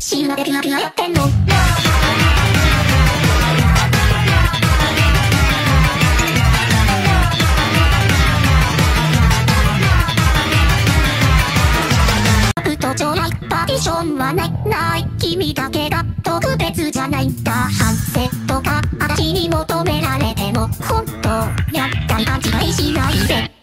死ぬまでピヤピヤやってんの。と将来パーティションはない君だけが特別じゃないんだ。反省とか私に求められても本当やったり勘違いしないで。